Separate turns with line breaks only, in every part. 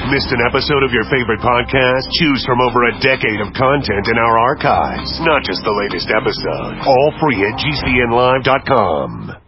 Missed an episode of your favorite podcast? Choose from over a decade of content in our archives, not just the latest episode. All free at GCNlive.com.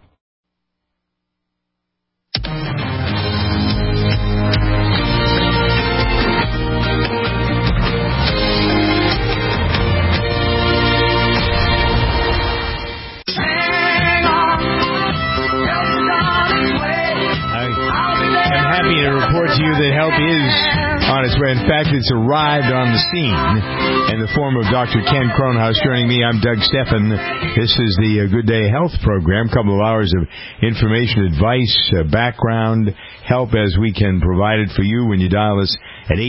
To report to you that help is on its way. In fact, it's arrived on the scene in the form of Dr. Ken Kronhaus joining me. I'm Doug Steffen. This is the Good Day Health program. A couple of hours of information, advice, background, help as we can provide it for you when you dial us at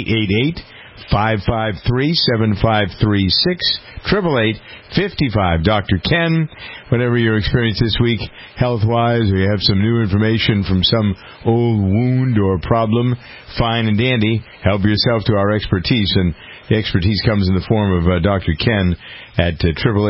888-553-7536, 888-55 Dr. Ken. Whatever your experience this week, health-wise, or you have some new information from some old wound or problem, fine and dandy, help yourself to our expertise. And the expertise comes in the form of Dr. Ken at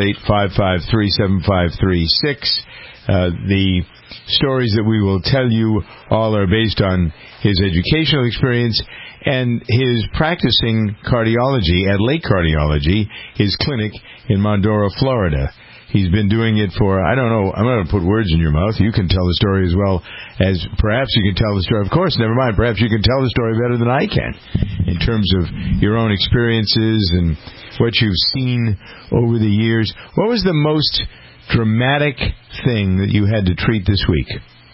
888-553-7536. The stories that we will tell you all are based on his educational experience and his practicing cardiology at Lake Cardiology, his clinic in Mondora, Florida. He's been doing it for, I don't know, I'm not going to put words in your mouth. You can tell the story as well as perhaps you can tell the story. Of course, never mind. Perhaps you can tell the story better than I can in terms of your own experiences and what you've seen over the years. What was the most dramatic thing that you had to treat this week?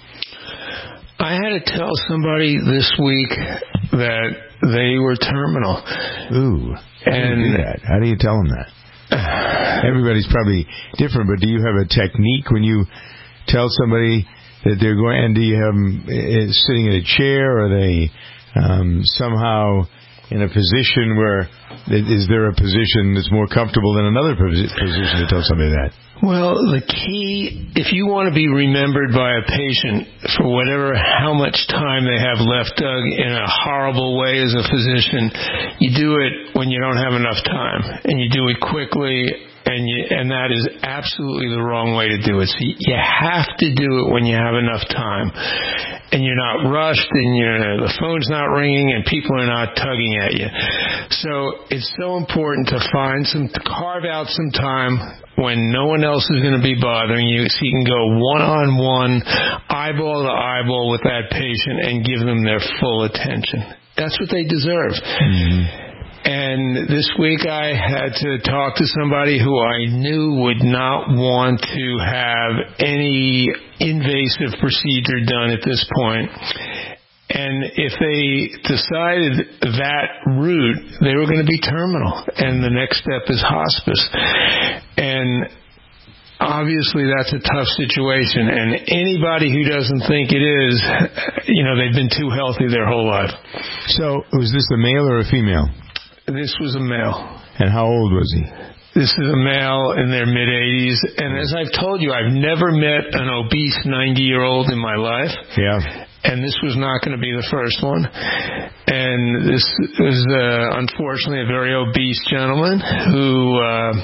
I had to tell somebody this week that they were terminal.
Ooh. How do you do that? How do you tell them that? Everybody's probably different, but do you have a technique when you tell somebody that they're going, and do you have them sitting in a chair, or are they somehow in a position where, is there a position that's more comfortable than another position to tell somebody that?
Well, the key, if you want to be remembered by a patient for how much time they have left, Doug, in a horrible way as a physician, you do it when you don't have enough time, and you do it quickly, and that is absolutely the wrong way to do it. So you have to do it when you have enough time, and you're not rushed, and the phone's not ringing, and people are not tugging at you. So it's so important to carve out some time when no one else is going to be bothering you, so you can go one-on-one, eyeball to eyeball with that patient and give them their full attention. That's what they deserve. Mm-hmm. And this week I had to talk to somebody who I knew would not want to have any invasive procedure done at this point. And if they decided that route, they were going to be terminal, and the next step is hospice. And obviously that's a tough situation, and anybody who doesn't think it is, they've been too healthy their whole life.
So was this a male or a female?
This was a male.
And how old was he?
This is a male in their mid-80s, and as I've told you, I've never met an obese 90-year-old in my life.
Yeah.
And this was not going to be the first one. And this is, unfortunately, a very obese gentleman who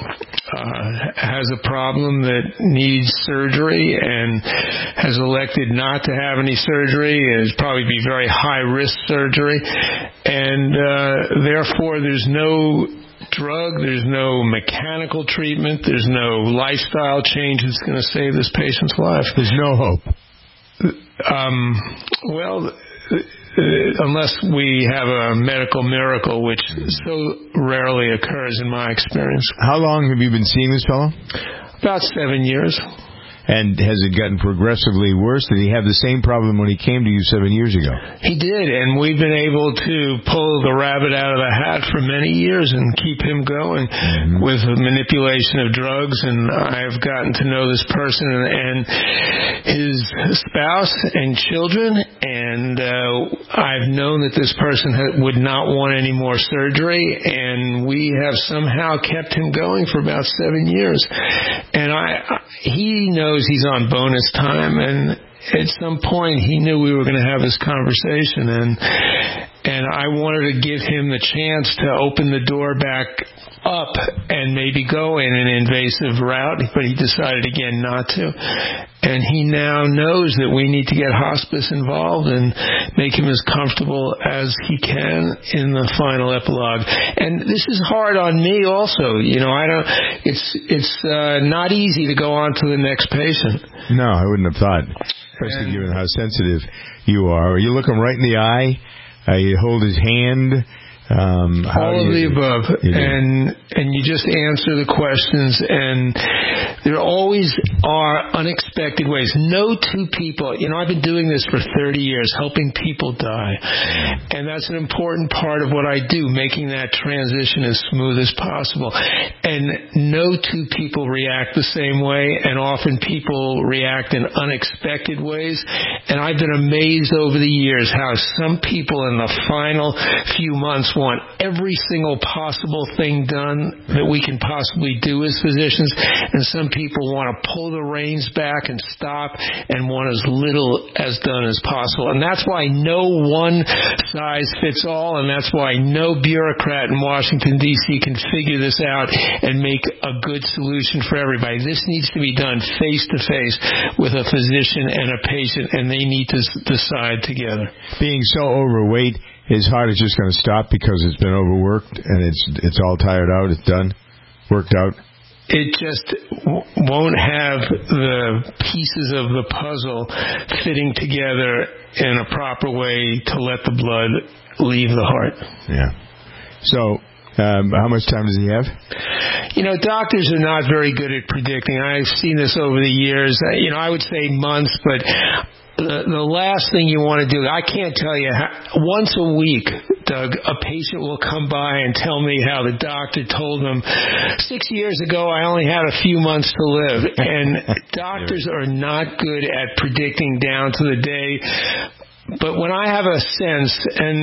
has a problem that needs surgery and has elected not to have any surgery. It'll probably be very high-risk surgery. And therefore, there's no drug, there's no mechanical treatment, there's no lifestyle change that's going to save this patient's life.
There's no hope.
Unless we have a medical miracle, which so rarely occurs in my experience.
How long have you been seeing this fellow?
About 7 years.
And has it gotten progressively worse? Did he have the same problem when he came to you 7 years ago?
He did, and we've been able to pull the rabbit out of the hat for many years and keep him going with manipulation of drugs. And I've gotten to know this person and his spouse and children, and I've known that this person would not want any more surgery, and we have somehow kept him going for about 7 years. And he knows he's on bonus time, and at some point he knew we were going to have this conversation, And I wanted to give him the chance to open the door back up and maybe go in an invasive route, but he decided again not to. And he now knows that we need to get hospice involved and make him as comfortable as he can in the final epilogue. And this is hard on me also. It's not easy to go on to the next patient.
No, I wouldn't have thought, especially given how sensitive you are. You look him right in the eye. You hold his hand.
All of the above, and you just answer the questions, and there always are unexpected ways. No two people, I've been doing this for 30 years, helping people die, and that's an important part of what I do, making that transition as smooth as possible. And no two people react the same way, and often people react in unexpected ways, and I've been amazed over the years how some people in the final few months want every single possible thing done that we can possibly do as physicians, and some people want to pull the reins back and stop and want as little as done as possible. And that's why no one size fits all, and that's why no bureaucrat in Washington, D.C. can figure this out and make a good solution for everybody. This needs to be done face-to-face with a physician and a patient, and they need to decide together.
Being so overweight, his heart is just going to stop because it's been overworked and it's all tired out, it's done, worked out.
It just won't have the pieces of the puzzle fitting together in a proper way to let the blood leave the heart.
Yeah. So, how much time does he have?
Doctors are not very good at predicting. I've seen this over the years. I would say months, but the last thing you want to do, I can't tell you, once a week, Doug, a patient will come by and tell me how the doctor told them 6 years ago I only had a few months to live. And doctors are not good at predicting down to the day. But when I have a sense,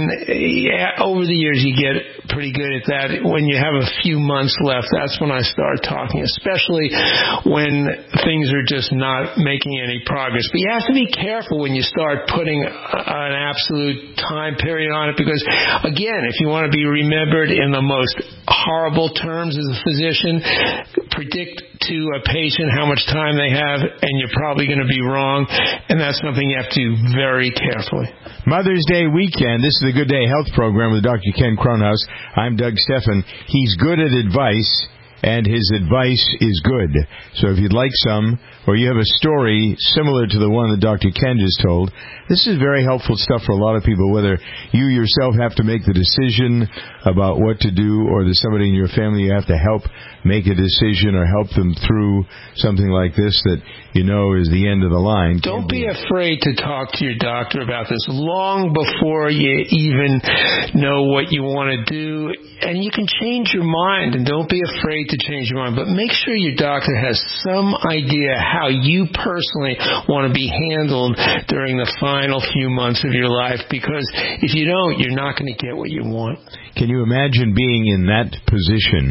and over the years you get pretty good at that, when you have a few months left, that's when I start talking, especially when things are just not making any progress. But you have to be careful when you start putting an absolute time period on it, because, again, if you want to be remembered in the most horrible terms as a physician, predict to a patient how much time they have, and you're probably going to be wrong, and that's something you have to do very carefully.
Mother's Day weekend. This is the Good Day Health Program with Dr. Ken Kronhaus. I'm Doug Stephan. He's good at advice, and his advice is good. So if you'd like some, or you have a story similar to the one that Dr. Ken just told, this is very helpful stuff for a lot of people, whether you yourself have to make the decision about what to do, or there's somebody in your family you have to help make a decision or help them through something like this that you know is the end of the line.
Don't be afraid to talk to your doctor about this long before you even know what you want to do. And you can change your mind, and don't be afraid to change your mind. But make sure your doctor has some idea how you personally want to be handled during the final few months of your life, because if you don't, you're not going to get what you want.
Can you imagine being in that position?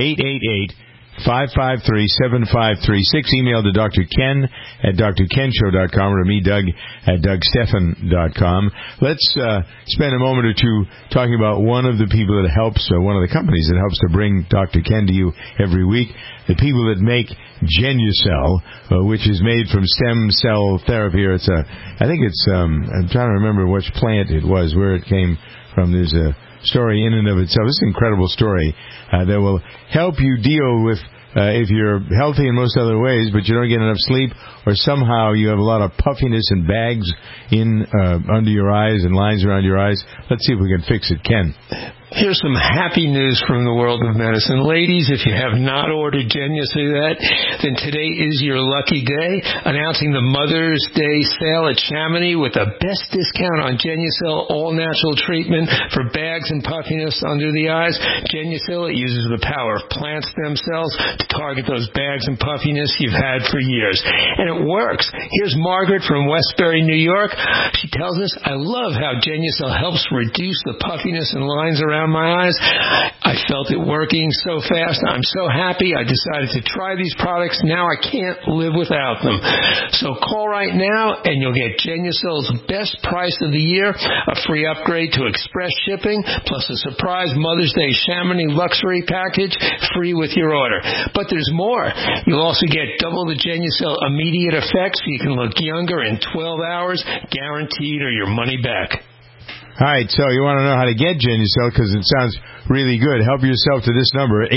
888-553-7536. Email to Dr. Ken at drkenshow.com or to me, Doug, at dougstephan.com. Let's spend a moment or two talking about one of the people that helps, one of the companies that helps to bring Dr. Ken to you every week. The people that make Genucell, which is made from stem cell therapy. I'm trying to remember which plant it was, where it came from. There's a story in and of itself. It's an incredible story that will help you deal with if you're healthy in most other ways, but you don't get enough sleep, or somehow you have a lot of puffiness and bags under your eyes and lines around your eyes. Let's see if we can fix it. Ken.
Here's some happy news from the world of medicine. Ladies, if you have not ordered Genucell, then today is your lucky day. Announcing the Mother's Day sale at Chamonix with the best discount on Genucell all-natural treatment for bags and puffiness under the eyes. Genucell, it uses the power of plant stem cells to target those bags and puffiness you've had for years. And it works. Here's Margaret from Westbury, New York. She tells us, I love how Genucell helps reduce the puffiness and lines around around my eyes. I felt it working so fast. I'm so happy. I decided to try these products. Now I can't live without them. So call right now and you'll get Genucel's best price of the year, a free upgrade to express shipping, plus a surprise Mother's Day Chamonix luxury package free with your order. But there's more. You'll also get double the Genucel immediate effect so you can look younger in 12 hours, guaranteed, or your money back.
All right, so you want to know how to get Genucel because it sounds really good. Help yourself to this number,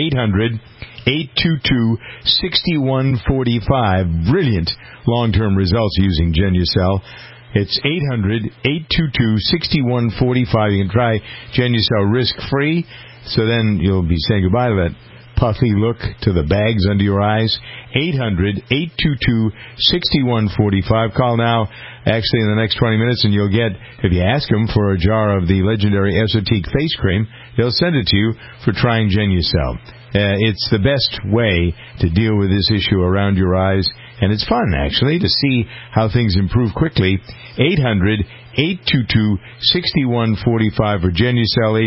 800-822-6145. Brilliant long-term results using Genucel. It's 800-822-6145. You can try Genucel risk-free, so then you'll be saying goodbye to that puffy look, to the bags under your eyes. 800-822-6145. Call now, actually, in the next 20 minutes, and you'll get, if you ask them for a jar of the legendary Esotique face cream, they'll send it to you for trying Genucel. It's the best way to deal with this issue around your eyes, and it's fun, actually, to see how things improve quickly. 800-822-6145 for Genucel,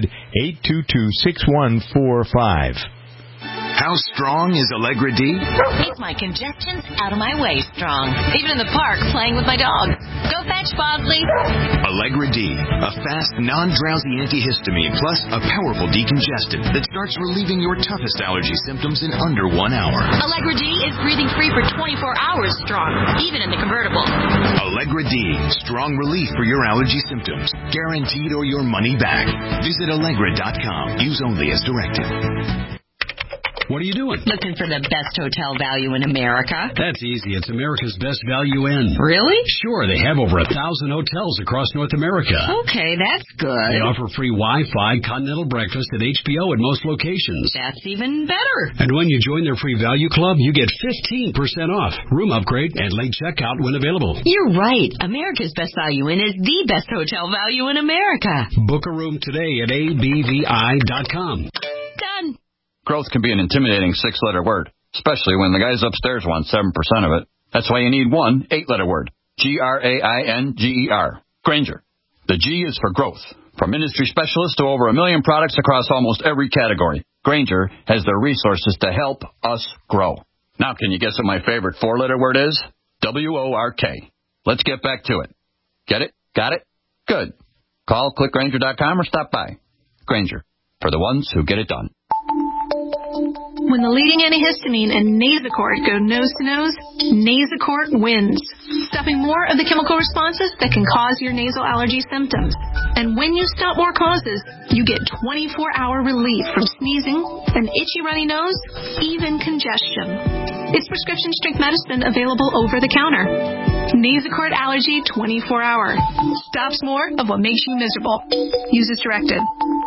800-822-6145.
How strong is Allegra D?
Keep my congestions out of my way strong. Even in the park, playing with my dog. Go fetch, Bosley.
Allegra D, a fast, non-drowsy antihistamine plus a powerful decongestant that starts relieving your toughest allergy symptoms in under 1 hour.
Allegra D is breathing free for 24 hours strong, even in the convertible.
Allegra D, strong relief for your allergy symptoms. Guaranteed or your money back. Visit Allegra.com. Use only as directed.
What are you doing?
Looking for the best hotel value in America.
That's easy. It's America's Best Value Inn.
Really?
Sure. They have over 1,000 hotels across North America.
Okay, that's good.
They offer free Wi-Fi, continental breakfast, and HBO at most locations.
That's even better.
And when you join their free value club, you get 15% off, room upgrade, and late checkout when available.
You're right. America's Best Value Inn is the best hotel value in America.
Book a room today at abvi.com.
Done.
Growth can be an intimidating 6-letter word, especially when the guys upstairs want 7% of it. That's why you need one 8-letter word. Grainger. Grainger. The G is for growth. From industry specialists to over 1 million products across almost every category, Grainger has the resources to help us grow. Now, can you guess what my favorite 4-letter word is? WORK. Let's get back to it. Get it? Got it? Good. Call, click Grainger.com, or stop by. Grainger. For the ones who get it done.
When the leading antihistamine and Nasacort go nose-to-nose, Nasacort wins, stopping more of the chemical responses that can cause your nasal allergy symptoms. And when you stop more causes, you get 24-hour relief from sneezing, an itchy runny nose, even congestion. It's prescription strength medicine available over the counter. Nasacort Allergy 24-hour. Stops more of what makes you miserable. Use as directed.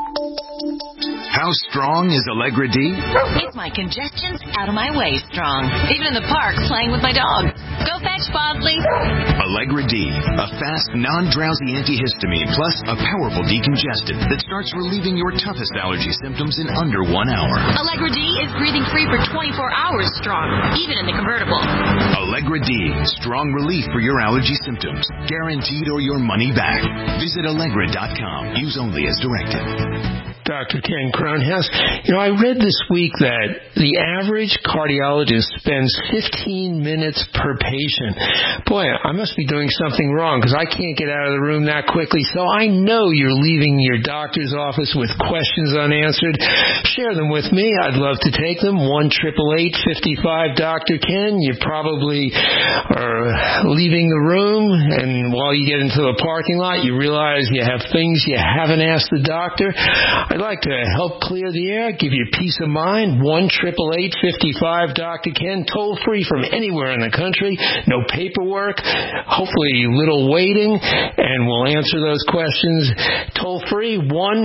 How strong is Allegra D?
Keep my congestions out of my way strong. Even in the park, playing with my dog. Go fetch, Bosley.
Allegra D, a fast, non-drowsy antihistamine plus a powerful decongestant that starts relieving your toughest allergy symptoms in under 1 hour.
Allegra D is breathing free for 24 hours strong, even in the convertible.
Allegra D, strong relief for your allergy symptoms. Guaranteed or your money back. Visit Allegra.com. Use only as directed.
Dr. Ken Cronhouse. I read this week that the average cardiologist spends 15 minutes per patient. Boy, I must be doing something wrong because I can't get out of the room that quickly. So I know you're leaving your doctor's office with questions unanswered. Share them with me. I'd love to take them. 1-888-55-Dr. Ken. You probably are leaving the room, and while you get into the parking lot, you realize you have things you haven't asked the doctor. I'd like to help clear the air, give you peace of mind. 1-888-55-Dr. Ken, toll free from anywhere in the country. No paperwork, hopefully little waiting, and we'll answer those questions toll free.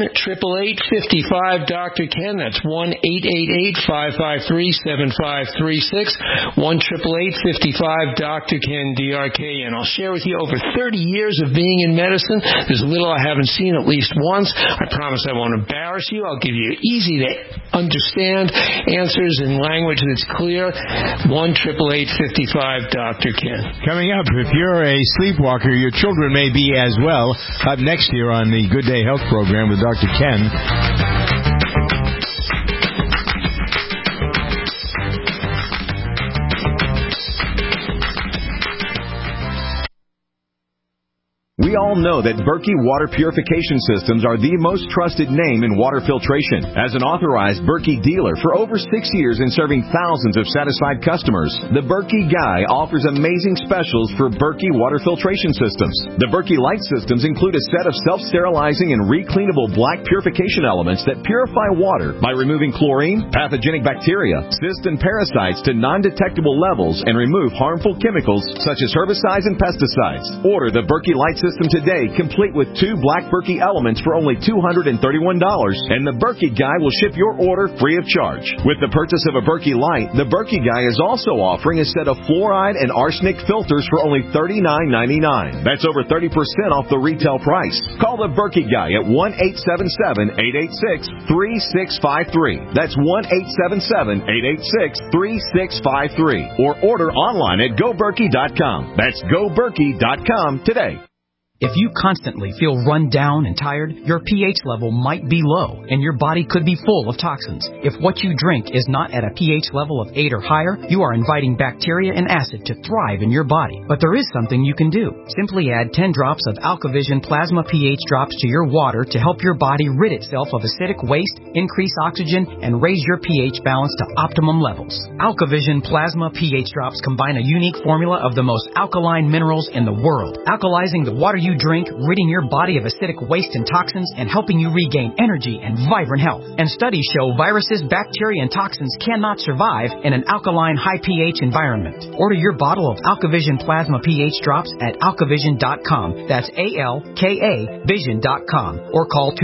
1-888-55-Dr. Ken. That's 1-888-553-7536. 1-888-55-Dr. Ken, DRK. And I'll share with you over 30 years of being in medicine. There's little I haven't seen at least once. I promise I won't embarrass embarrass you. I'll give you easy to understand answers in language that's clear. 1-888-55-DR-KEN.
Coming up, if you're a sleepwalker, your children may be as well. Up next here on the Good Day Health program with Dr. Ken.
We all know that Berkey Water Purification Systems are the most trusted name in water filtration. As an authorized Berkey dealer for over 6 years and serving thousands of satisfied customers, the Berkey Guy offers amazing specials for Berkey Water Filtration Systems. The Berkey Light Systems include a set of self-sterilizing and recleanable black purification elements that purify water by removing chlorine, pathogenic bacteria, cysts, and parasites to non-detectable levels and remove harmful chemicals such as herbicides and pesticides. Order the Berkey Light System today, complete with 2 black Berkey elements for only $231, and the Berkey Guy will ship your order free of charge. With the purchase of a Berkey Light, the Berkey Guy is also offering a set of fluoride and arsenic filters for only $39.99. That's over 30% off the retail price. Call the Berkey Guy at 1-877-886-3653. That's 1-877-886-3653. Or order online at GoBerkey.com. That's GoBerkey.com today.
If you constantly feel run down and tired, your pH level might be low, and your body could be full of toxins. If what you drink is not at a pH level of 8 or higher, you are inviting bacteria and acid to thrive in your body. But there is something you can do. Simply add 10 drops of AlkaVision Plasma pH drops to your water to help your body rid itself of acidic waste, increase oxygen, and raise your pH balance to optimum levels. AlkaVision Plasma pH drops combine a unique formula of the most alkaline minerals in the world, alkalizing the water you drink, ridding your body of acidic waste and toxins, and helping you regain energy and vibrant health. And studies show viruses, bacteria, and toxins cannot survive in an alkaline, high pH environment. Order your bottle of AlkaVision Plasma pH drops at alkavision.com. That's ALKA Vision.com. Or call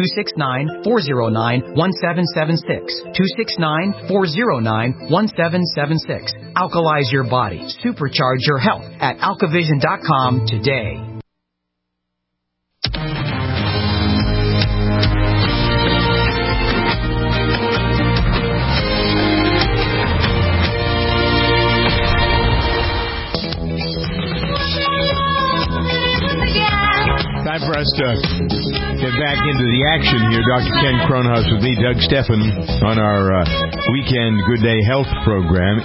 269-409-1776. 269-409-1776. Alkalize your body. Supercharge your health at alkavision.com today.
Time for us to get back into the action here. Dr. Ken Kronhaus with me, Doug Steffen, on our weekend Good Day Health program,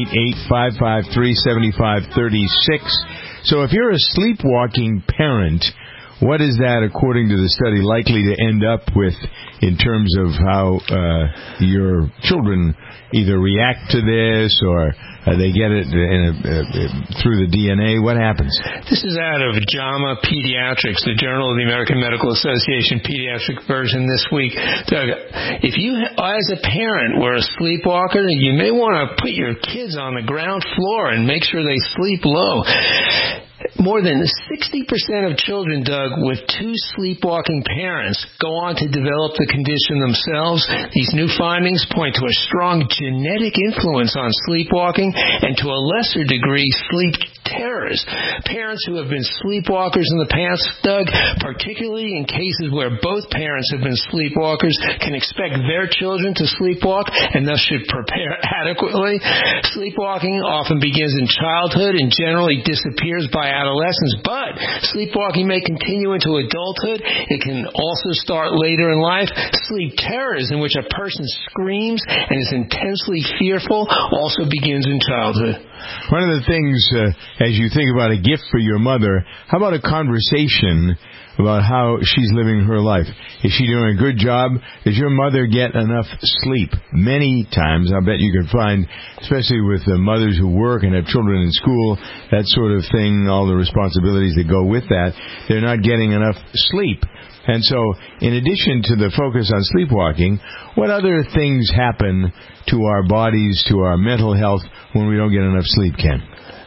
888-553-7536. So if you're a sleepwalking parent, what is that, according to the study, likely to end up with in terms of how your children either react to this or they get it through the DNA? What happens?
This is out of JAMA Pediatrics, the Journal of the American Medical Association pediatric version this week. Doug, if you, as a parent, were a sleepwalker, you may want to put your kids on the ground floor and make sure they sleep low. More than 60% of children, Doug, with 2 sleepwalking parents go on to develop the condition themselves. These new findings point to a strong genetic influence on sleepwalking and, to a lesser degree, sleep terrors. Parents who have been sleepwalkers in the past, Doug, particularly in cases where both parents have been sleepwalkers, can expect their children to sleepwalk and thus should prepare adequately. Sleepwalking often begins in childhood and generally disappears by adolescence, but sleepwalking may continue into adulthood. It can also start later in life. Sleep terrors, in which a person screams and is intensely fearful, also begins in childhood.
One of the things, as you think about a gift for your mother, how about a conversation about how she's living her life? Is she doing a good job? Does your mother get enough sleep? Many times, I bet you can find, especially with mothers who work and have children in school, that sort of thing, all the responsibilities that go with that, they're not getting enough sleep. And so, in addition to the focus on sleepwalking, what other things happen to our bodies, to our mental health, when we don't get enough sleep, Ken?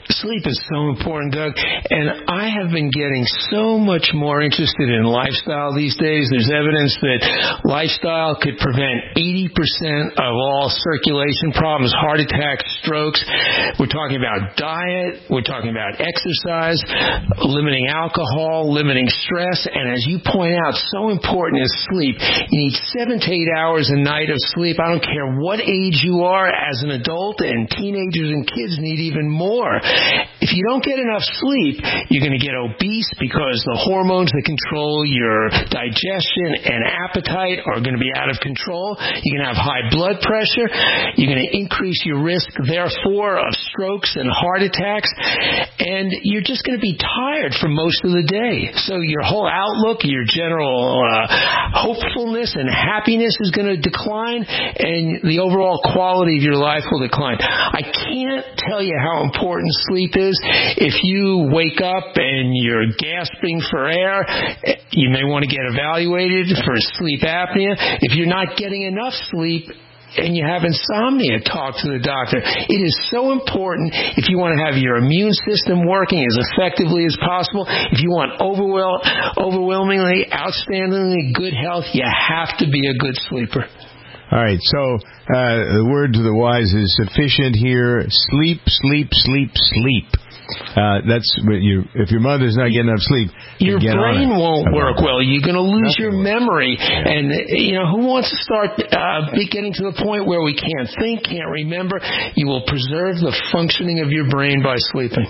Sleep is so important, Doug, and I have been getting so much more interested in lifestyle these days. There's evidence that lifestyle could prevent 80% of all circulation problems, heart attacks, strokes. We're talking about diet, we're talking about exercise, limiting alcohol, limiting stress, and as you point out, so important is sleep. You need 7 to 8 hours a night of sleep. I don't care what age you are as an adult, and teenagers and kids need even more. If you don't get enough sleep, you're going to get obese because the hormones that control your digestion and appetite are going to be out of control. You're going to have high blood pressure. You're going to increase your risk, therefore, of strokes and heart attacks. And you're just going to be tired for most of the day. So your whole outlook, your general hopefulness and happiness is going to decline, and the overall quality of your life will decline. I can't tell you how important sleep is. If you wake up and you're gasping for air, you may want to get evaluated for sleep apnea. If you're not getting enough sleep and you have insomnia, talk to the doctor. It is so important if you want to have your immune system working as effectively as possible. If you want overwhelmingly, outstandingly good health, you have to be a good sleeper.
All right, so the word to the wise is sufficient here. Sleep, sleep, sleep, sleep. That's if your mother's not getting enough sleep,
your brain won't work well. You're going to lose your memory, and who wants to start getting to the point where we can't think, can't remember? You will preserve the functioning of your brain by sleeping.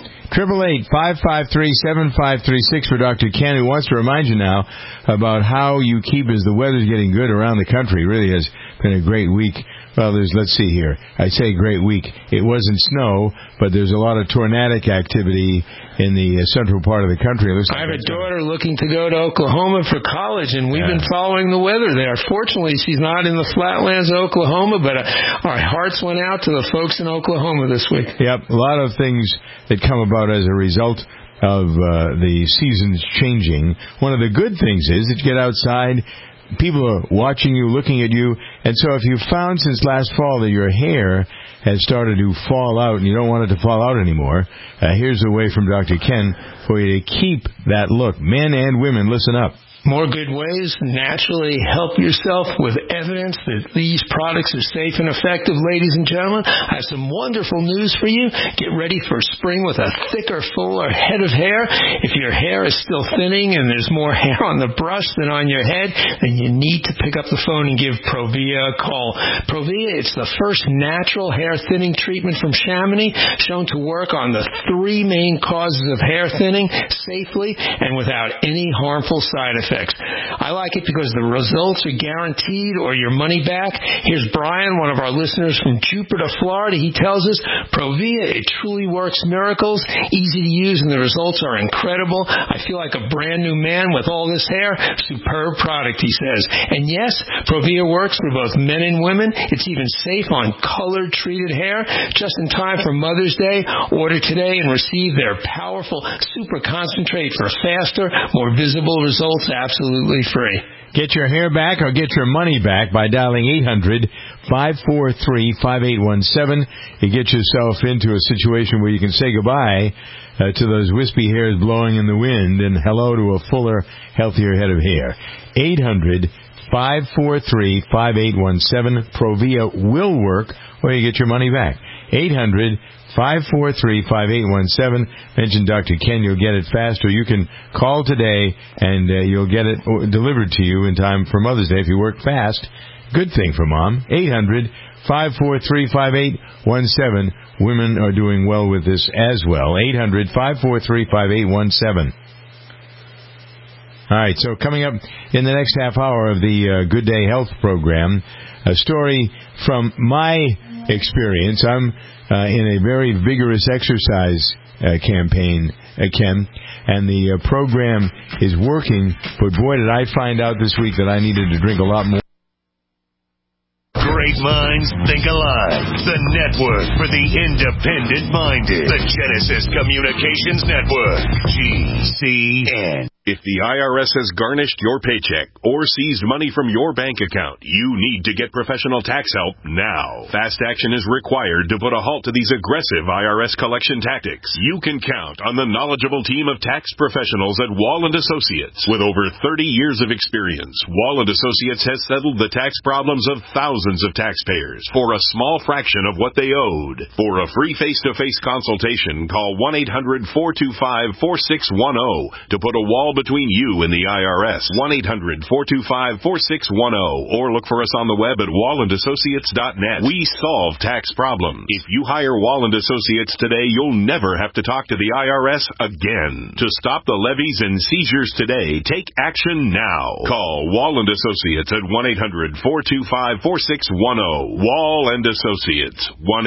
888-553-7536 for Dr. Ken, who wants to remind you now about how you keep as the weather's getting good around the country. It really has been a great week. Well, let's see here. I say great week. It wasn't snow, but there's a lot of tornadic activity in the central part of the country.
I have a daughter looking to go to Oklahoma for college, and we've been following the weather there. Fortunately, she's not in the flatlands of Oklahoma, but our hearts went out to the folks in Oklahoma this week.
Yep, a lot of things that come about as a result of the seasons changing. One of the good things is that you get outside. People are watching you, looking at you, and so if you've found since last fall that your hair has started to fall out and you don't want it to fall out anymore, here's a way from Dr. Ken for you to keep that look. Men and women, listen up.
More good ways. Naturally help yourself with evidence that these products are safe and effective. Ladies and gentlemen, I have some wonderful news for you. Get ready for spring with a thicker, fuller head of hair. If your hair is still thinning and there's more hair on the brush than on your head, then you need to pick up the phone and give Provia a call. Provia, it's the first natural hair thinning treatment from Chamonix, shown to work on the 3 main causes of hair thinning safely and without any harmful side effects. I like it because the results are guaranteed or your money back. Here's Brian, one of our listeners from Jupiter, Florida. He tells us, Provia, it truly works miracles, easy to use, and the results are incredible. I feel like a brand new man with all this hair. Superb product, he says. And yes, Provia works for both men and women. It's even safe on colored treated hair. Just in time for Mother's Day, order today and receive their powerful super concentrate for faster, more visible results, absolutely free.
Get your hair back or get your money back by dialing 800-543-5817. You get yourself into a situation where you can say goodbye to those wispy hairs blowing in the wind and hello to a fuller, healthier head of hair. 800-543-5817. Provia will work or you get your money back. 800-543-5817. Mention Dr. Ken, you'll get it faster. You can call today and you'll get it delivered to you in time for Mother's Day if you work fast. Good thing for Mom. 800-543-5817. Women are doing well with this as well. 800-543-5817. All right, so coming up in the next half hour of the Good Day Health program, a story from my experience. I'm in a very vigorous exercise campaign, Ken, and the program is working, but boy, did I find out this week that I needed to drink a lot more.
Great minds think alike. The network for the independent-minded. The Genesis Communications Network. GCN.
If the IRS has garnished your paycheck or seized money from your bank account, you need to get professional tax help now. Fast action is required to put a halt to these aggressive IRS collection tactics. You can count on the knowledgeable team of tax professionals at Wall & Associates. With over 30 years of experience, Wall & Associates has settled the tax problems of thousands of taxpayers for a small fraction of what they owed. For a free face-to-face consultation, call 1-800-425-4610 to put a wall between you and the IRS. 1-800-425-4610 or look for us on the web at wallandassociates.net. We solve tax problems. If you hire Wall & Associates today, you'll never have to talk to the IRS again. To stop the levies and seizures today, take action now. Call Wall & Associates at 1-800-425-4610. Wall & Associates.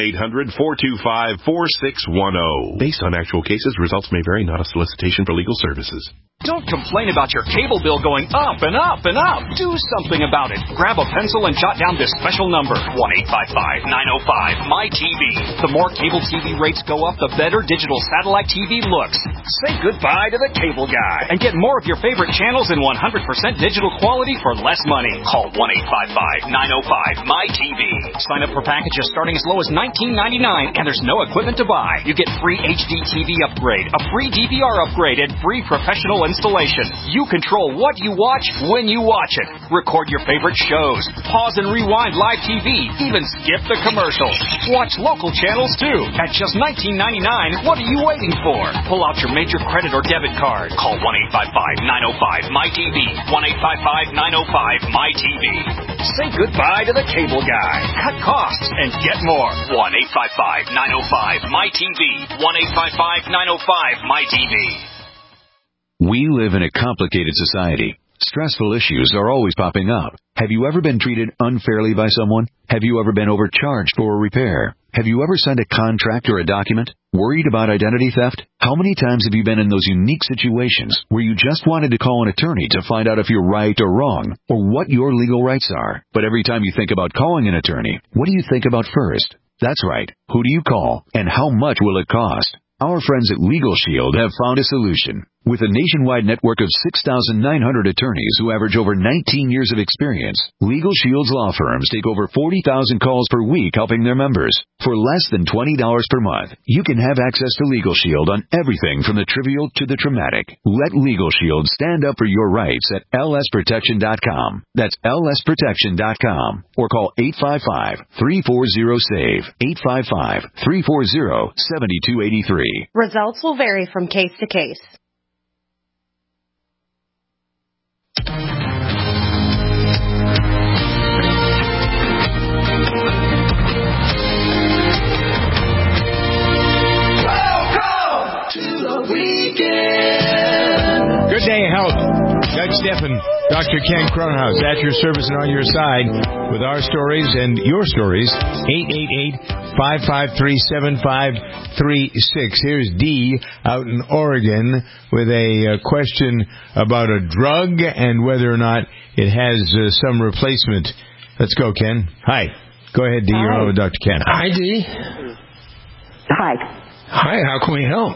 1-800-425-4610. Based on actual cases, results may vary, not a solicitation for legal services.
Don't complain about your cable bill going up and up and up. Do something about it. Grab a pencil and jot down this special number, 1-855-905-MY-TV. The more cable TV rates go up, the better digital satellite TV looks. Say goodbye to the cable guy and get more of your favorite channels in 100% digital quality for less money. Call 1-855-905-MY-TV. Sign up for packages starting as low as $19.99, and there's no equipment to buy. You get free HD TV upgrade, a free DVR upgrade, and free professional installation. You control what you watch when you watch it. Record your favorite shows. Pause and rewind live TV. Even skip the commercials. Watch local channels too. At just $19.99, what are you waiting for? Pull out your major credit or debit card. Call 1-855-905-MY-TV. 1-855-905-MY-TV. Say goodbye to the cable guy. Cut costs and get more. 1-855-905-MY-TV. 1-855-905-MY-TV.
We live in a complicated society. Stressful issues are always popping up. Have you ever been treated unfairly by someone? Have you ever been overcharged for a repair? Have you ever signed a contract or a document? Worried about identity theft? How many times have you been in those unique situations where you just wanted to call an attorney to find out if you're right or wrong, or what your legal rights are? But every time you think about calling an attorney, what do you think about first? That's right. Who do you call, and how much will it cost? Our friends at Legal Shield have found a solution. With a nationwide network of 6,900 attorneys who average over 19 years of experience, Legal Shield's law firms take over 40,000 calls per week helping their members. For less than $20 per month, you can have access to Legal Shield on everything from the trivial to the traumatic. Let Legal Shield stand up for your rights at lsprotection.com. That's lsprotection.com. Or call 855-340-SAVE. 855-340-7283.
Results will vary from case to case.
Good day, health. Doug Steffen, Dr. Ken Cronhaus, at your service and on your side with our stories and your stories. 888-553-7536. Here's Dee out in Oregon with a question about a drug and whether or not it has some replacement. Let's go, Ken. Hi. Go ahead, Dee. You're on with Dr. Ken.
Hi, Dee.
Hi.
Hi, how can we help?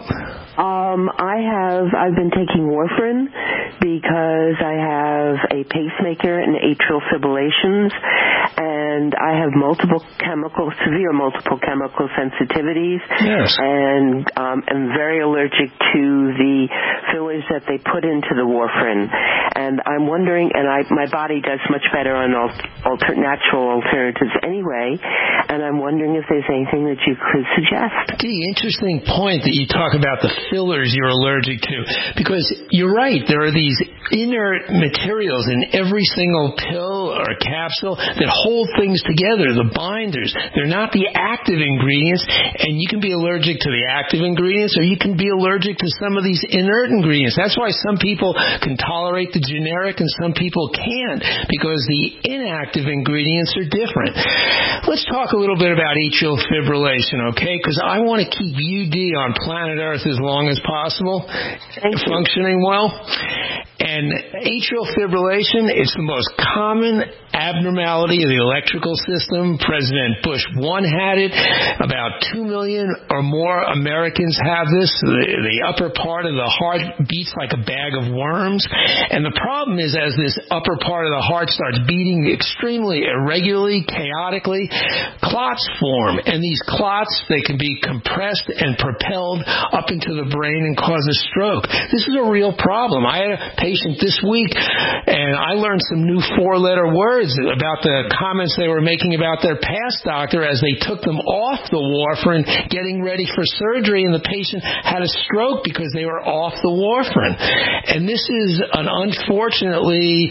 I've been taking warfarin because I have a pacemaker and atrial fibrillations, and I have severe multiple chemical sensitivities.
Yes.
And am very allergic to the fillers that they put into the warfarin. And I'm wondering, and my body does much better on natural alternatives anyway, and I'm wondering if there's anything that you could suggest.
The interesting point that you talk about the fillers you're allergic to, because you're right, there are these inert materials in every single pill or capsule that hold things together, the binders. They're not the active ingredients, and you can be allergic to the active ingredients, or you can be allergic to some of these inert ingredients. That's why some people can tolerate the generic and some people can't, because the inactive ingredients are different. Let's talk a little bit about atrial fibrillation, okay? Because I want to keep you, Dee, on planet Earth as long as possible, functioning well. And atrial fibrillation is the most common abnormality of the electrical system. President Bush 1 had it. About 2 million or more Americans have this. The upper part of the heart beats like a bag of worms. And the problem is, as this upper part of the heart starts beating extremely irregularly, chaotically, clots form. And these clots, they can be compressed and propelled up into the brain and cause a stroke. This is a real problem. I had a patient this week, and I learned some new 4-letter words about the comments they were making about their past doctor as they took them off the warfarin, getting ready for surgery, and the patient had a stroke because they were off the warfarin. And this is an unfortunately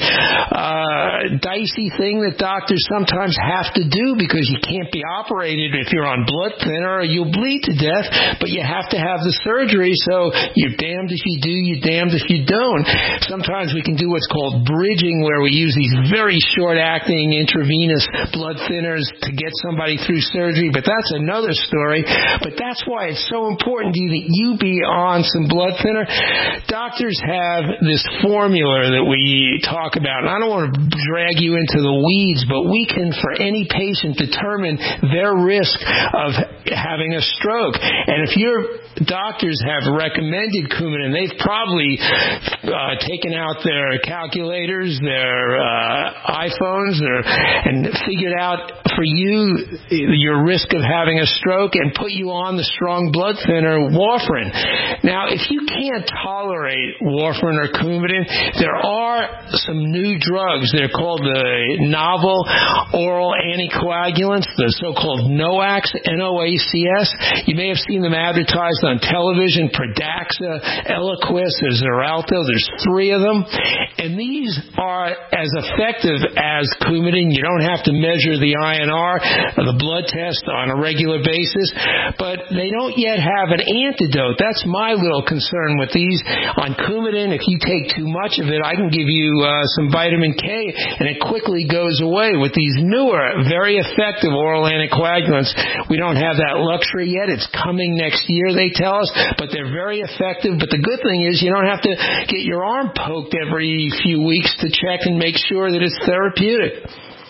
dicey thing that doctors sometimes have to do, because you can't be operated if you're on blood thinner or you'll bleed to death, but you have to have the surgery, so you're damned if you do, you're damned if you don't. Sometimes we can do what's called bridging, where we use these very short-acting intravenous blood thinners to get somebody through surgery, but that's another story. But that's why it's so important that you be on some blood thinner. Doctors have this formula that we talk about, and I don't want to drag you into the weeds, but we can, for any patient, determine their risk of having a stroke. And if your doctors have recommended Coumadin, they've probably taken out their calculators, their iPhones, and figured out for you your risk of having a stroke and put you on the strong blood thinner warfarin. Now, if you can't tolerate warfarin or Coumadin, there are some new drugs. They're called the novel oral anticoagulants, the so-called NOACs, N-O-A-C-S. You may have seen them advertised on television: Pradaxa, Eliquis, Xarelto. There's 3 of them. And these are as effective as Coumadin. You don't have to measure the INR, the blood test, on a regular basis. But they don't yet have an antidote. That's my little concern with these. On Coumadin, if you take too much of it, I can give you some vitamin K, and it quickly goes away. With these newer, very effective oral anticoagulants, we don't have that luxury yet. It's coming next year, they tell us, but they're very effective. But the good thing is you don't have to get your arm poked every few weeks to check and make sure that it's therapeutic.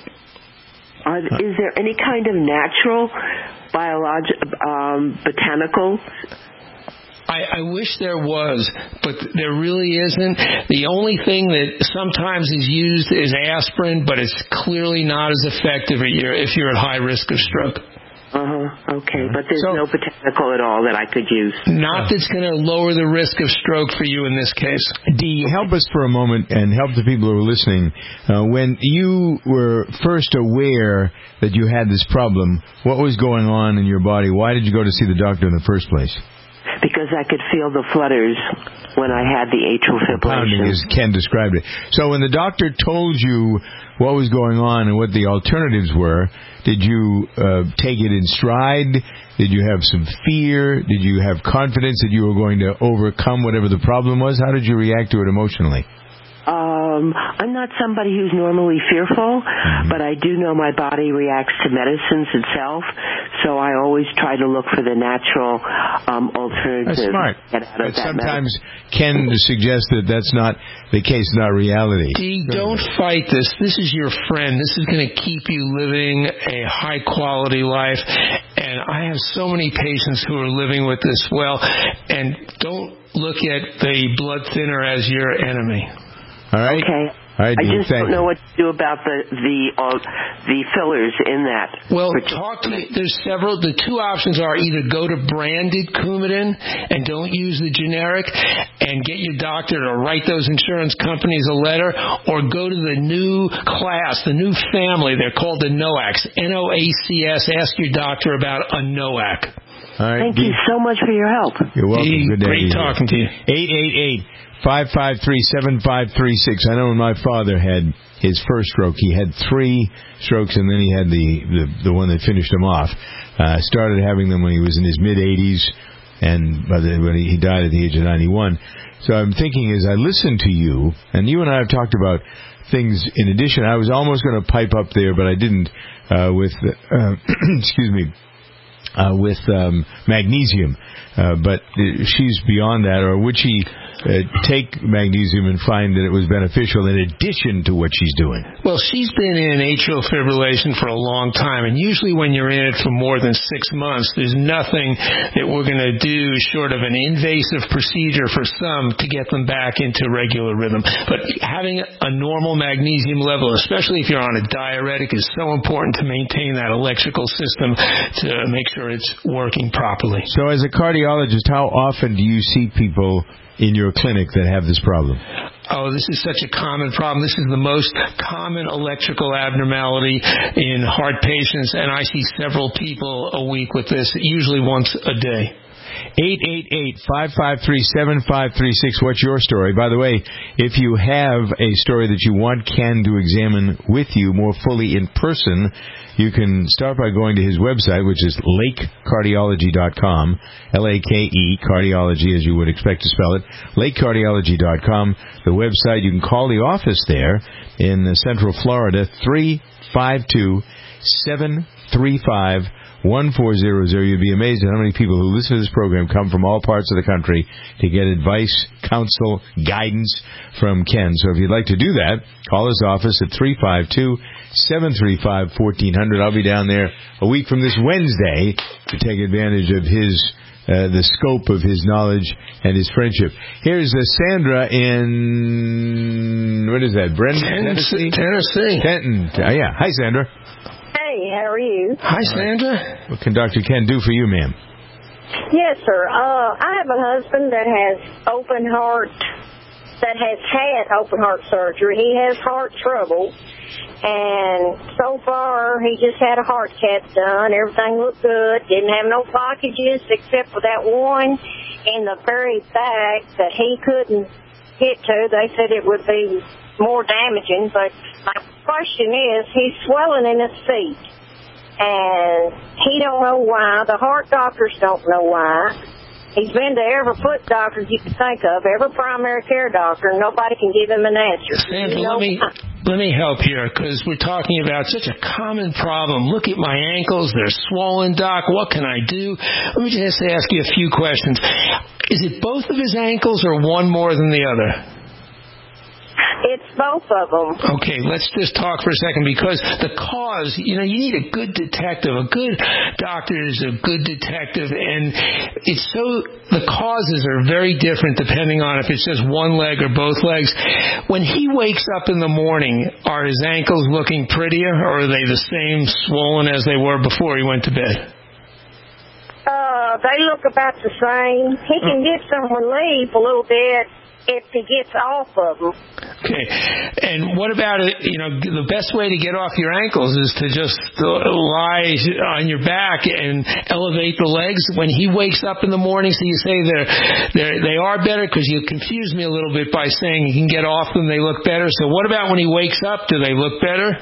Is there any kind of natural botanicals?
I wish there was, but there really isn't. The only thing that sometimes is used is aspirin, but it's clearly not as effective if you're at high risk of stroke.
Okay, but there's no botanical at all that I could use.
Not that's going to lower the risk of stroke for you in this case.
Dee, help us for a moment and help the people who are listening. When you were first aware that you had this problem, what was going on in your body? Why did you go to see the doctor in the first place?
Because I could feel the flutters when I had the atrial fibrillation.
Pounding, as Ken described it. So when the doctor told you what was going on and what the alternatives were, did you take it in stride? Did you have some fear? Did you have confidence that you were going to overcome whatever the problem was? How did you react to it emotionally?
I'm not somebody who's normally fearful, but I do know my body reacts to medicines itself, so I always try to look for the natural alternative.
That's smart.
Get out of
but
that
sometimes Ken suggests that that's not the case, not reality.
Dee, don't fight this. This is your friend. This is going to keep you living a high-quality life. And I have so many patients who are living with this well, and don't look at the blood thinner as your enemy.
All right.
Okay.
All right,
I just don't know what to do about the fillers in that.
Well, there's several. The 2 options are either go to branded Coumadin and don't use the generic and get your doctor to write those insurance companies a letter, or go to the new class, the new family. They're called the NOACs, N-O-A-C-S. Ask your doctor about a NOAC.
All right,
Thank you so much for your help.
You're welcome. Good day.
Great talking to you.
888-553-7536. I know when my father had his first stroke, he had 3 strokes, and then he had the one that finished him off. Started having them when he was in his mid-80s, and when he died at the age of 91. So I'm thinking, as I listen to you, and you and I have talked about things in addition. I was almost going to pipe up there, but I didn't. Excuse me. with magnesium. But she's beyond that, or would she take magnesium and find that it was beneficial in addition to what she's doing?
Well, she's been in atrial fibrillation for a long time, and usually when you're in it for more than 6 months, there's nothing that we're going to do short of an invasive procedure for some to get them back into regular rhythm. But having a normal magnesium level, especially if you're on a diuretic, is so important to maintain that electrical system to make sure it's working properly.
So as a cardiologist, how often do you see people in your clinic that have this problem?
Oh, this is such a common problem. This is the most common electrical abnormality in heart patients, and I see several people a week with this, usually once a day.
888-553-7536. What's your story? By the way, if you have a story that you want Ken to examine with you more fully in person, you can start by going to his website, which is lakecardiology.com, L-A-K-E, cardiology, as you would expect to spell it, lakecardiology.com. The website, you can call the office there in Central Florida, 352-735-1400. You'd be amazed at how many people who listen to this program come from all parts of the country to get advice, counsel, guidance from Ken. So if you'd like to do that, call his office at 352-735-1400. I'll be down there a week from this Wednesday to take advantage of the scope of his knowledge and his friendship. Here's Sandra in, what is that, Brendan?
Tennessee.
Denton. Yeah. Hi, Sandra.
Hey, how are you?
Hi, Sandra.
What can Dr. Ken do for you, ma'am?
Yes, sir. I have a husband that has had open heart surgery. He has heart trouble, and so far he just had a heart cath done. Everything looked good. Didn't have no blockages except for that one in the very back that he couldn't get to. They said it would be more damaging, but my question is, he's swelling in his feet, and he don't know why. The heart doctors don't know why. He's been to every foot doctor you can think of, every primary care doctor, and nobody can give him an answer.
Sandra, let me help here, because we're talking about such a common problem. Look at my ankles. They're swollen, Doc. What can I do? Let me just ask you a few questions. Is it both of his ankles or one more than the other?
It's both of them.
Okay, let's just talk for a second, because the cause, you need a good detective. A good doctor is a good detective, and the causes are very different depending on if it's just one leg or both legs. When he wakes up in the morning, are his ankles looking prettier, or are they the same swollen as they were before he went to bed?
They look about the same. He can get some relief a little bit if he gets off of them.
Okay. And what about it? The best way to get off your ankles is to just lie on your back and elevate the legs. When he wakes up in the morning, so you say they are better, because you confused me a little bit by saying you can get off them, they look better. So what about when he wakes up? Do they look better?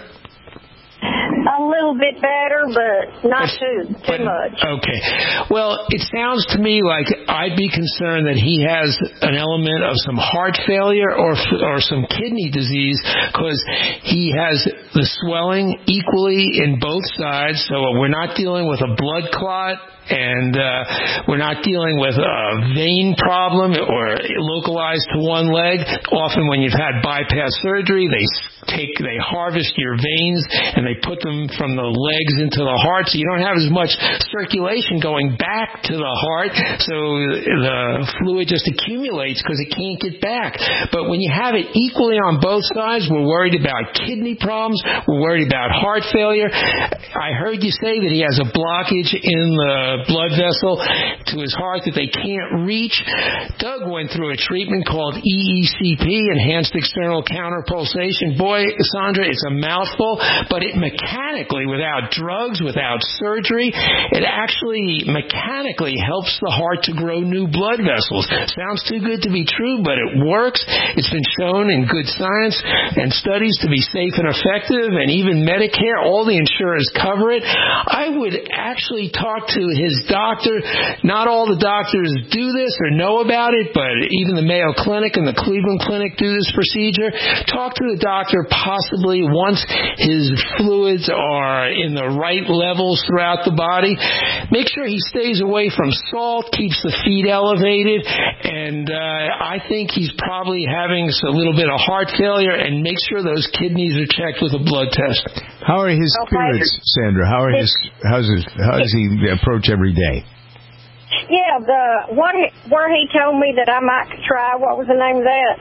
A little bit better, but not too much.
Okay. Well, it sounds to me like I'd be concerned that he has an element of some heart failure or some kidney disease, because he has the swelling equally in both sides. So we're not dealing with a blood clot, and we're not dealing with a vein problem or localized to one leg. Often when you've had bypass surgery, they harvest your veins and they put them from the legs into the heart, so you don't have as much circulation going back to the heart, so the fluid just accumulates because it can't get back. But when you have it equally on both sides, we're worried about kidney problems, we're worried about heart failure. I heard you say that he has a blockage in the blood vessel to his heart that they can't reach. Doug went through a treatment called EECP, Enhanced External Counterpulsation. Boy, Sandra, it's a mouthful, but it mechanically, without drugs, without surgery, it actually mechanically helps the heart to grow new blood vessels. Sounds too good to be true, but it works. It's been shown in good science and studies to be safe and effective, and even Medicare, all the insurers cover it. I would actually talk to his doctor. Not all the doctors do this or know about it, but even the Mayo Clinic and the Cleveland Clinic do this procedure. Talk to the doctor possibly once his fluids are in the right levels throughout the body. Make sure he stays away from salt, keeps the feet elevated, and I think he's probably having a little bit of heart failure, and make sure those kidneys are checked with a blood test.
How are his spirits, Sandra? How does he approach every day?
Yeah, where he told me that I might try, what was the name of that?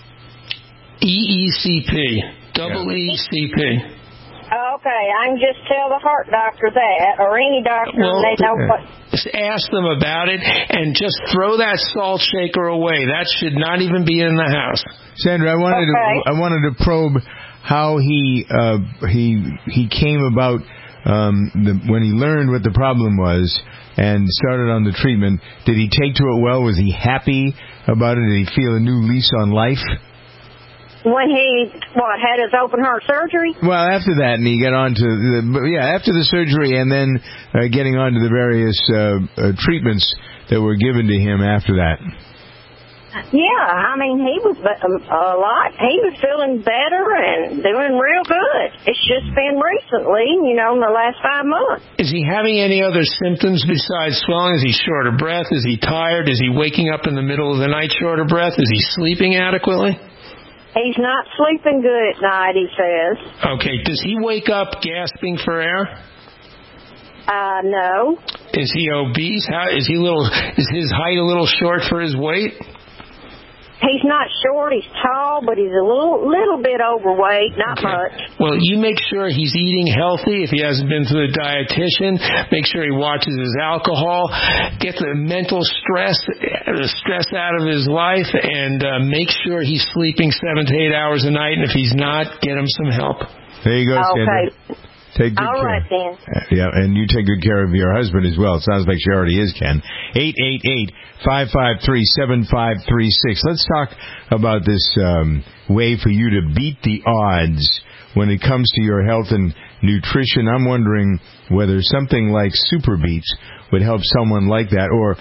EECP. EECP.
Okay, I can just tell the heart doctor that, or any doctor, and they know what.
Just ask them about it, and just throw that salt shaker away. That should not even be in the house.
Sandra, I wanted to probe how he came about when he learned what the problem was and started on the treatment. Did he take to it well? Was he happy about it? Did he feel a new lease on life?
When he, had his open heart surgery?
Well, after that, and he got on to after the surgery, and then getting on to the various treatments that were given to him after that.
Yeah, I mean, he was he was feeling better and doing real good. It's just been recently, in the last 5 months.
Is he having any other symptoms besides swelling? Is he short of breath? Is he tired? Is he waking up in the middle of the night short of breath? Is he sleeping adequately?
He's not sleeping good at night, he says.
Okay, does he wake up gasping for air?
No.
Is he obese? Is his height a little short for his weight?
He's not short, he's tall, but he's a little bit overweight, not much.
Well, you make sure he's eating healthy. If he hasn't been to the dietitian, make sure he watches his alcohol, get the mental stress out of his life, and make sure he's sleeping 7 to 8 hours a night, and if he's not, get him some help.
There you go, Sandra.
Okay.
Take good care.
All right, then.
Yeah, and you take good care of your husband as well. It sounds like she already is, Ken. 888-553-7536. Let's talk about this way for you to beat the odds when it comes to your health and nutrition. I'm wondering whether something like Super Beets would help someone like that, or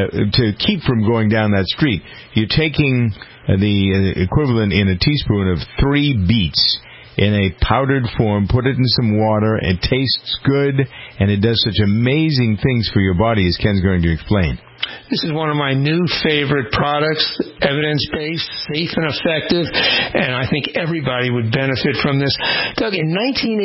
to keep from going down that street. You're taking the equivalent in a teaspoon of 3 beets in a powdered form, put it in some water, it tastes good, and it does such amazing things for your body, as Ken's going to explain.
This is one of my new favorite products, evidence-based, safe and effective, and I think everybody would benefit from this. Doug, in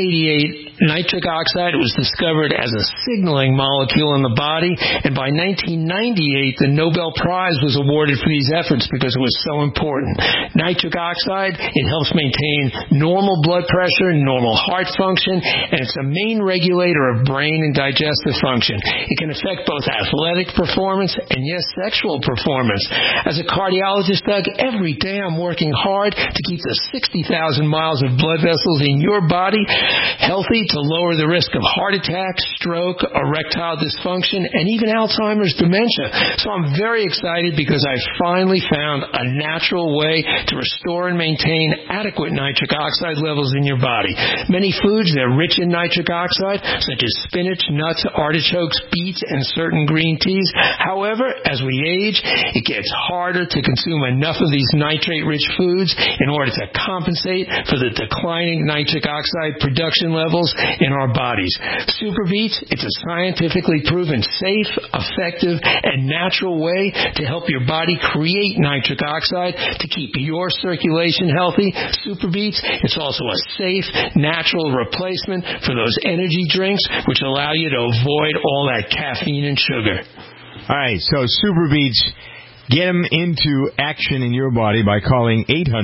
1988, nitric oxide was discovered as a signaling molecule in the body, and by 1998, the Nobel Prize was awarded for these efforts because it was so important. Nitric oxide, it helps maintain normal blood pressure, normal heart function, and it's a main regulator of brain and digestive function. It can affect both athletic performance and, yes, sexual performance. As a cardiologist, Doug, every day I'm working hard to keep the 60,000 miles of blood vessels in your body healthy to lower the risk of heart attack, stroke, erectile dysfunction, and even Alzheimer's dementia. So I'm very excited because I finally found a natural way to restore and maintain adequate nitric oxide levels in your body. Many foods, they're rich in nitric oxide, such as spinach, nuts, artichokes, beets, and certain green teas. However, as we age, it gets harder to consume enough of these nitrate-rich foods in order to compensate for the declining nitric oxide production levels in our bodies. Super Beets, it's a scientifically proven safe, effective, and natural way to help your body create nitric oxide to keep your circulation healthy. Super Beets, it's also a safe, natural replacement for those energy drinks which allow you to avoid all that caffeine and sugar.
All right, so Super Beets, get them into action in your body by calling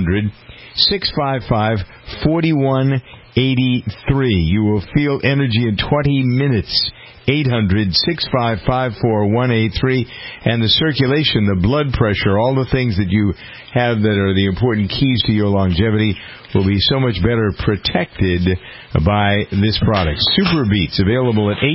800-655-4183. You will feel energy in 20 minutes. 800-655-4183. And the circulation, the blood pressure, all the things that you have that are the important keys to your longevity will be so much better protected by this product. Super Beets, available at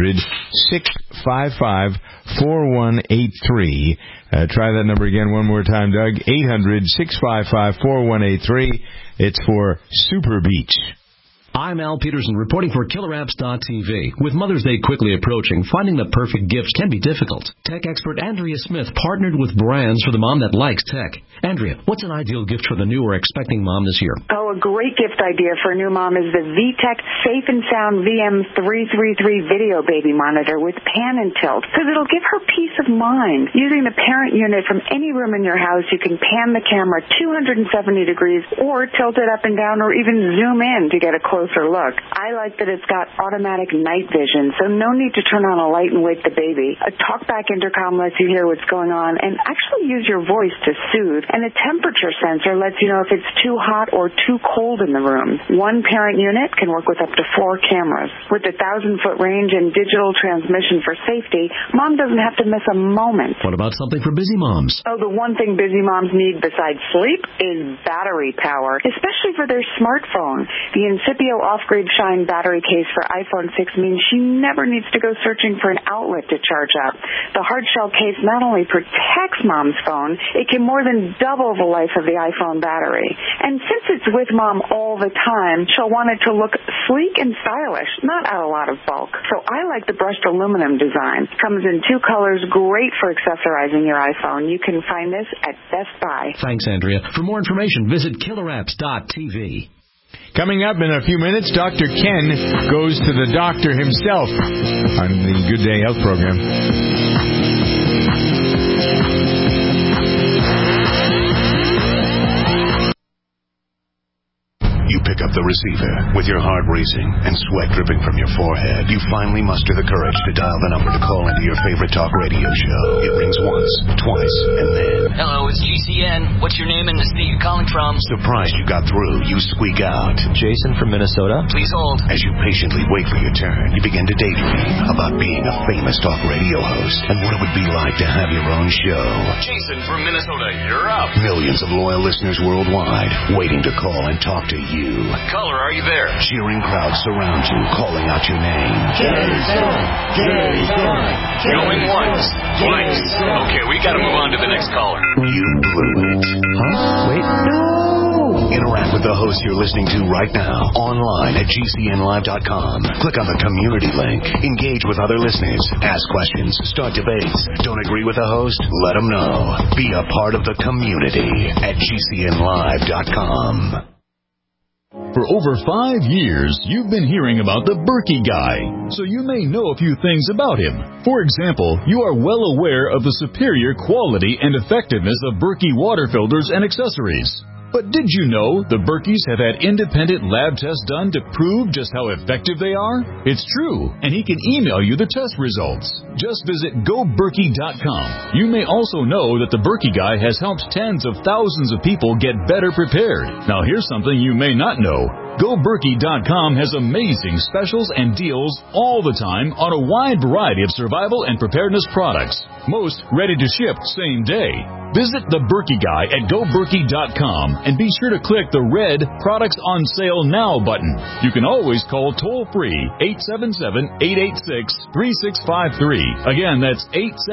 800-655-4183. Try that number again one more time, Doug. 800-655-4183. It's for Super Beets.
I'm Al Peterson reporting for KillerApps.tv. With Mother's Day quickly approaching, finding the perfect gift can be difficult. Tech expert Andrea Smith partnered with brands for the mom that likes tech. Andrea, what's an ideal gift for the new or expecting mom this year?
Oh, a great gift idea for a new mom is the VTech Safe and Sound VM333 video baby monitor with pan and tilt, because it'll give her peace of mind. Using the parent unit from any room in your house, you can pan the camera 270 degrees or tilt it up and down or even zoom in to get a closer look. I like that it's got automatic night vision, so no need to turn on a light and wake the baby. A talkback intercom lets you hear what's going on and actually use your voice to soothe. And a temperature sensor lets you know if it's too hot or too cold in the room. One parent unit can work with up to 4 cameras. With a 1,000-foot range and digital transmission for safety, mom doesn't have to miss a moment.
What about something for busy moms?
Oh, the one thing busy moms need besides sleep is battery power, especially for their smartphone. The Incipio off-grid Shine battery case for iPhone 6 means she never needs to go searching for an outlet to charge up. The hard shell case not only protects mom's phone, it can more than double the life of the iPhone battery. And since it's with mom all the time, she'll want it to look sleek and stylish, not add a lot of bulk. So I like the brushed aluminum design. Comes in 2 colors, great for accessorizing your iPhone. You can find this at Best Buy.
Thanks, Andrea. For more information, visit KillerApps.tv.
Coming up in a few minutes, Dr. Ken goes to the doctor himself on the Good Day Health program.
You pick up the receiver with your heart racing and sweat dripping from your forehead. You finally muster the courage to dial the number to call into your favorite talk radio show. It rings once, twice, and then...
Hello, it's GCN. What's your name and the state you're calling from?
Surprised you got through, you squeak out.
Jason from Minnesota. Please hold.
As you patiently wait for your turn, you begin to daydream about being a famous talk radio host and what it would be like to have your own show.
Jason from Minnesota, you're up.
Millions of loyal listeners worldwide waiting to call and talk to you.
Caller, are you there?
Cheering crowds surround you, calling out your name.
Jason! Jason! Going once, twice. Okay, we gotta move on to the next caller.
You blew it.
Huh? Wait, no!
Interact with the host you're listening to right now, online at GCNlive.com. Click on the community link. Engage with other listeners. Ask questions. Start debates. Don't agree with the host? Let them know. Be a part of the community at GCNlive.com.
For over 5 years, you've been hearing about the Berkey Guy, so you may know a few things about him. For example, you are well aware of the superior quality and effectiveness of Berkey water filters and accessories. But did you know the Berkeys have had independent lab tests done to prove just how effective they are? It's true, and he can email you the test results. Just visit GoBerkey.com. You may also know that the Berkey Guy has helped tens of thousands of people get better prepared. Now here's something you may not know. GoBerkey.com has amazing specials and deals all the time on a wide variety of survival and preparedness products. Most ready to ship same day. Visit the Berkey Guy at GoBerkey.com and be sure to click the red Products on Sale Now button. You can always call toll-free 877-886-3653. Again, that's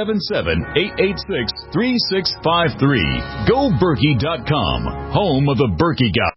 877-886-3653. GoBerkey.com, home of the Berkey Guy.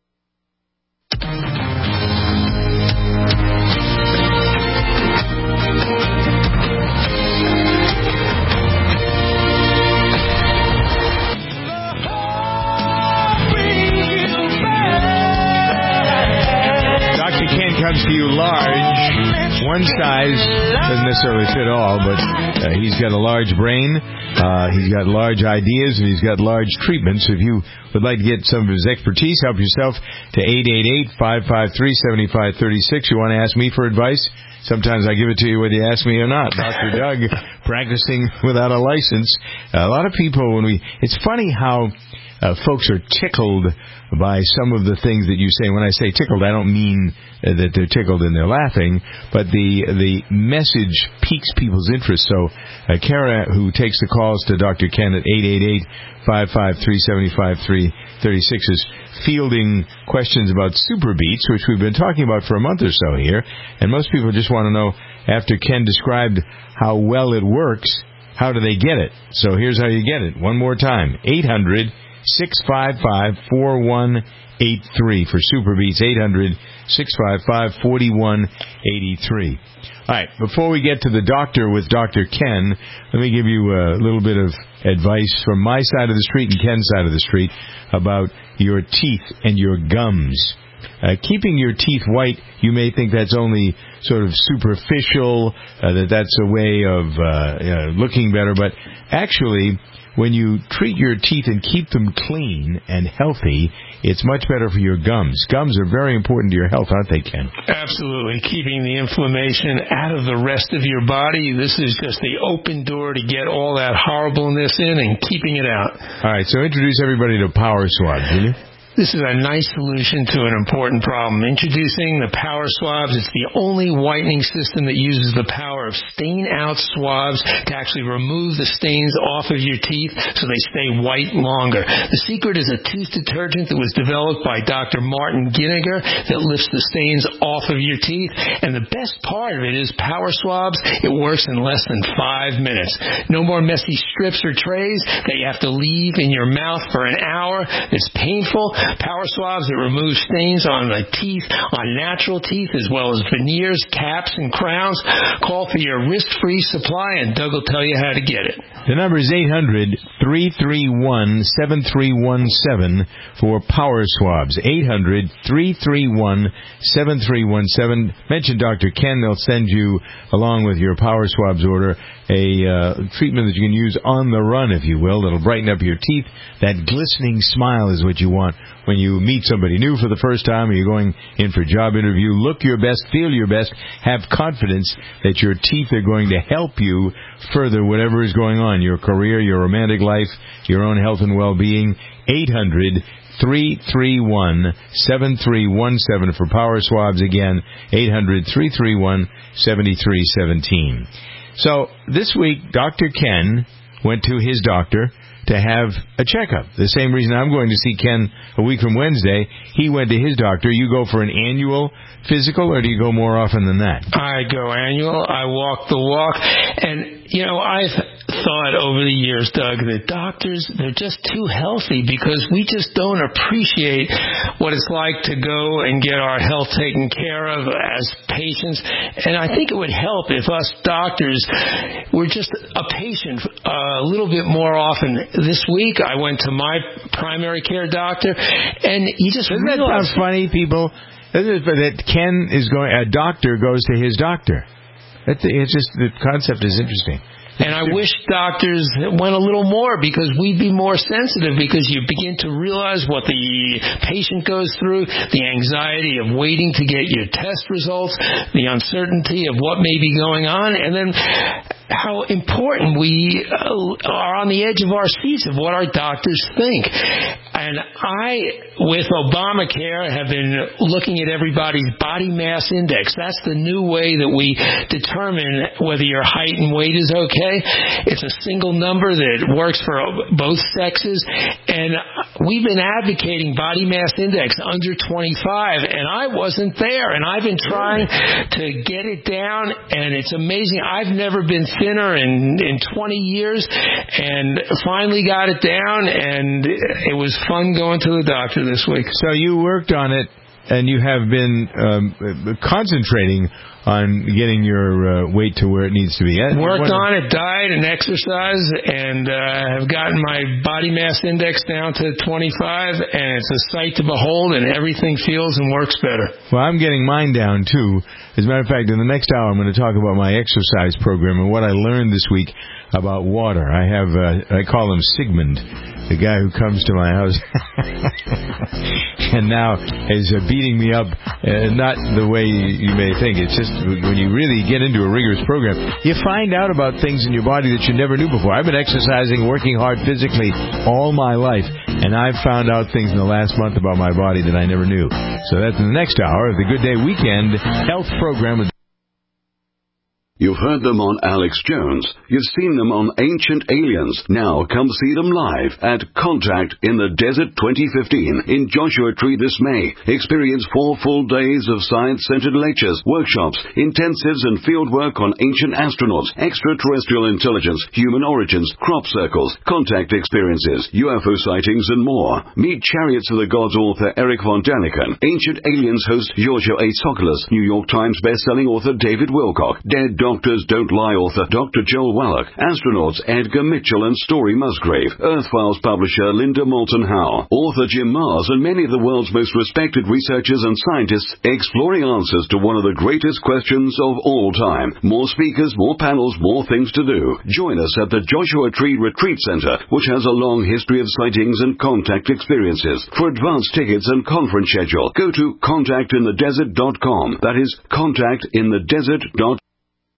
Comes to you large. One size doesn't necessarily fit all, but he's got a large brain, he's got large ideas, and he's got large treatments. If you would like to get some of his expertise, help yourself to 888-553-7536. You want to ask me for advice? Sometimes I give it to you whether you ask me or not. Dr. Doug, practicing without a license. A lot of people, it's funny how folks are tickled by some of the things that you say. When I say tickled, I don't mean that they're tickled and they're laughing, but the message piques people's interest. So Kara, who takes the calls to Dr. Ken at 888-553-7536, is fielding questions about Super Beats, which we've been talking about for a month or so here. And most people just want to know, after Ken described how well it works, how do they get it? So here's how you get it. One more time. 800-655-4183 for Super Beats. 800-655-4183. All right, before we get to the doctor with Dr. Ken, let me give you a little bit of advice from my side of the street and Ken's side of the street about your teeth and your gums. Keeping your teeth white, you may think that's only sort of superficial, that's a way of looking better, but actually, when you treat your teeth and keep them clean and healthy, it's much better for your gums. Gums are very important to your health, aren't they, Ken?
Absolutely. Keeping the inflammation out of the rest of your body. This is just the open door to get all that horribleness in and keeping it out.
All right, so introduce everybody to Power Swabs, will you?
This is a nice solution to an important problem. Introducing the Power Swabs. It's the only whitening system that uses the power of stain-out swabs to actually remove the stains off of your teeth so they stay white longer. The secret is a tooth detergent that was developed by Dr. Martin Ginniger that lifts the stains off of your teeth. And the best part of it is Power Swabs. It works in less than 5 minutes. No more messy strips or trays that you have to leave in your mouth for an hour. It's painful. Power Swabs that remove stains on the teeth, on natural teeth, as well as veneers, caps, and crowns. Call for your risk-free supply, and Doug will tell you how to get it.
The number is 800-331-7317 for Power Swabs. 800-331-7317. Mention Dr. Ken. They'll send you, along with your Power Swabs order, a treatment that you can use on the run, if you will. That'll brighten up your teeth. That glistening smile is what you want when you meet somebody new for the first time or you're going in for a job interview. Look your best, feel your best, have confidence that your teeth are going to help you further whatever is going on, your career, your romantic life, your own health and well-being. 800-331-7317 for Power Swabs. Again, 800-331-7317. So this week, Dr. Ken went to his doctor to have a checkup. The same reason I'm going to see Ken a week from Wednesday. He went to his doctor. You go for an annual physical, or do you go more often than that?
I go annual. I walk the walk. And, you know, I've thought over the years, Doug, that doctors, they're just too healthy because we just don't appreciate what it's like to go and get our health taken care of as patients. And I think it would help if us doctors were just a patient a little bit more often. This week, I went to my primary care doctor, and you just
Doesn't that sound funny, people? That Ken is going, a doctor goes to his doctor. It's just, the concept is interesting.
And I wish doctors went a little more because we'd be more sensitive because you begin to realize what the patient goes through, the anxiety of waiting to get your test results, the uncertainty of what may be going on, and then how important we are on the edge of our seats of what our doctors think. And I, with Obamacare, have been looking at everybody's body mass index. That's the new way that we determine whether your height and weight is okay. It's a single number that works for both sexes. And we've been advocating body mass index under 25, and I wasn't there. And I've been trying to get it down, and it's amazing. I've never been thinner in 20 years, and finally got it down, and it was fun going to the doctor this week.
So you worked on it, and you have been concentrating on getting your weight to where it needs to be.
Worked on it, diet and exercise, and have gotten my body mass index down to 25, and it's a sight to behold, and everything feels and works better.
Well, I'm getting mine down, too. As a matter of fact, in the next hour, I'm going to talk about my exercise program and what I learned this week about water. I call him Sigmund, the guy who comes to my house and now is beating me up, not the way you may think. It's just when you really get into a rigorous program, you find out about things in your body that you never knew before. I've been exercising, working hard physically all my life, and I've found out things in the last month about my body that I never knew. So that's in the next hour of the Good Day Weekend Health Program with
You've heard them on Alex Jones. You've seen them on Ancient Aliens. Now come see them live at Contact in the Desert 2015 in Joshua Tree this May. Experience 4 full days of science-centered lectures, workshops, intensives and fieldwork on ancient astronauts, extraterrestrial intelligence, human origins, crop circles, contact experiences, UFO sightings and more. Meet Chariots of the Gods author Eric von Daniken, Ancient Aliens host Giorgio A. Tsoukalos, New York Times best-selling author David Wilcock, Dead Doctors Don't Lie author Dr. Joel Wallach, astronauts Edgar Mitchell and Story Musgrave, Earth Files publisher Linda Moulton Howe, author Jim Mars, and many of the world's most respected researchers and scientists exploring answers to one of the greatest questions of all time. More speakers, more panels, more things to do. Join us at the Joshua Tree Retreat Center, which has a long history of sightings and contact experiences. For advance tickets and conference schedule, go to contactinthedesert.com. That is contactinthedesert.com.